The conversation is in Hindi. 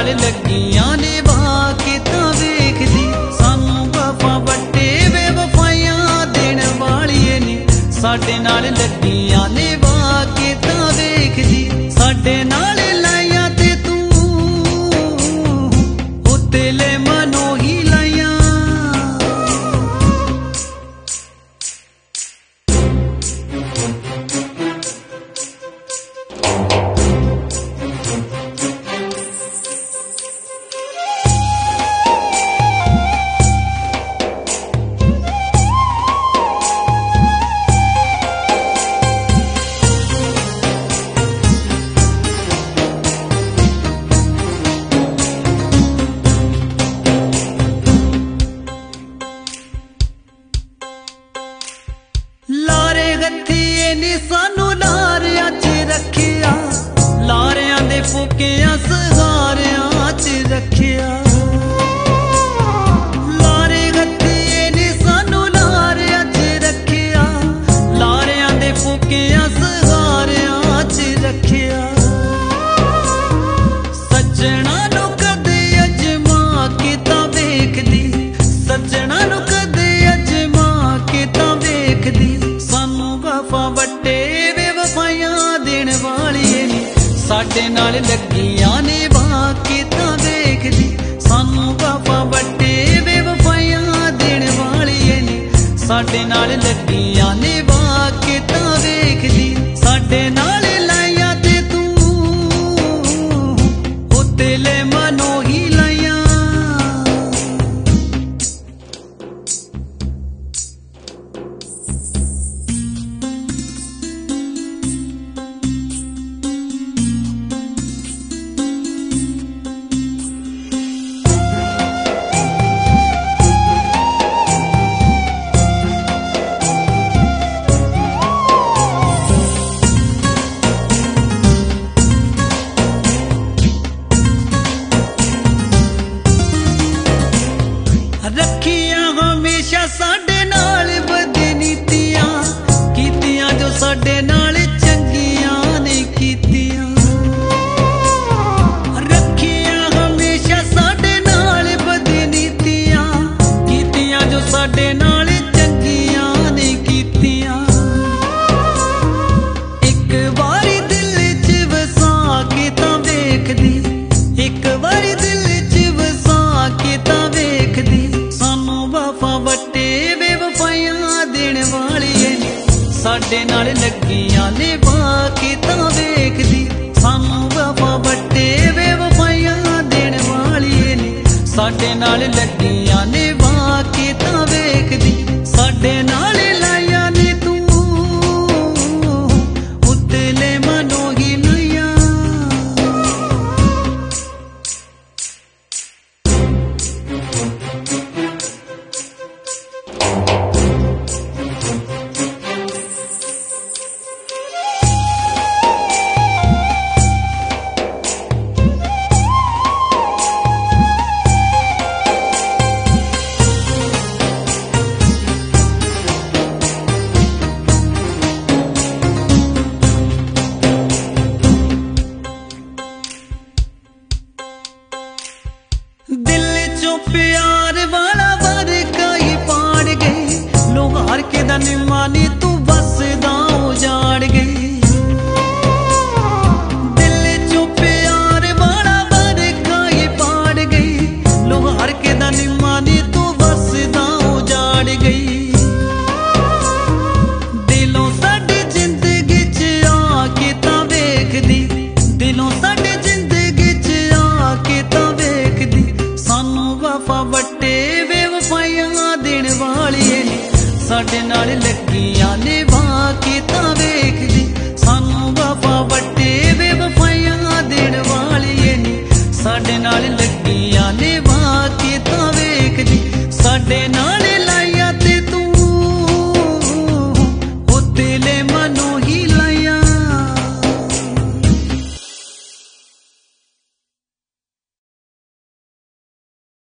नाल लगियां ने बाकी तां वेखदी सानू वफा वट्टे बेवफाइयां देण वालिए नी साडे नाल लगियां ने बाकी तां वेखदी साडे नाल लाइयां ते तू उत्ते ले मनो ही लाइयां लारे गत्थिए नी सानू लारियां च रखिया लारियां दे फुकियां सहारियां च रखिया लारे गत्थिए नी सानू लारियां च रखिया लारियां दे फुकियां सहारियां च रखिया सज्जणा नू कदे अजमा के तां वेखदी सज्जणा नू कदे अजमा के तां वेखदी सानू वफा वट्टे बेवफाइयां देण वालिए नी साडे नाल लगियां ने बाकी तां वेखदी सानू वफा वट्टे बेवफाइयां देण वालिए नी साडे नाल लगियां ने बाकी तां वेखदी साडे नाल लाइयां ते तू उत्ते ले मनो ही लाइयां रखियां हमेशा साडे नाल बदनीतियां कीतियां जो साडे नाल चंगियां नहीं कीतियां रखियां हमेशा साडे नाल बदनीतियां कीतियां जो साडे नाल चंगियां नहीं कीतियां एक बारी दिल च वसा के तां वेखदी एक बारी दिल च वसा के तां वेखदी सानू वफा वट्टे बेवफाइयां देण वालिए नी साडे नाल लगियां ने बाकी तां वेखदी सानू वफा वट्टे बेवफाइयां देण वालिए नी साडे नाल लगियां ने बाकी तां वेखदी साडे नाल लाइयां ने तू उत्ते ले मनो ही लाइयां दिल चो प्यार वाला वर्का ही पाड़ गई लोग हार के दा निमानी तू बसदा उजाड़ गई दिल चो प्यार वाला वर्का ही पाड़ गई लोग हार के दा निमानी तू बसदा उजाड़ गई दिलों साडी जिंदगी च आके तां वेखदी दिलों साडी जिंदगी च आके तां वेखदी सानू वफा वट्टे बेवफाइयां देण वालिए नी साडे नाल लगियां ने बाकी तां वेखदी सानू वफा वट्टे बेवफाइयां देण वालिए नी साडे नाल लगियां ने बाकी तां वेखदी